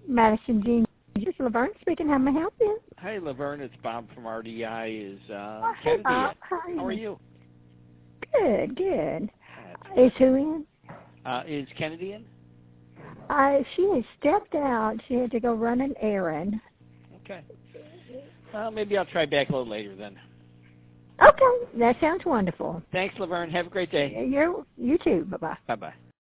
Madison Jean. This is Laverne speaking. How may I help you? Hi, Laverne. It's Bob from RDI. Is Hey, Kennedy Bob. in? Hi. How are you? Good, good. That's Is who in? Is Kennedy in? She has stepped out. She had to go run an errand. Okay. Well, maybe I'll try back a little later then. Okay, that sounds wonderful. Thanks, Laverne. Have a great day. You too. Bye-bye. Bye-bye.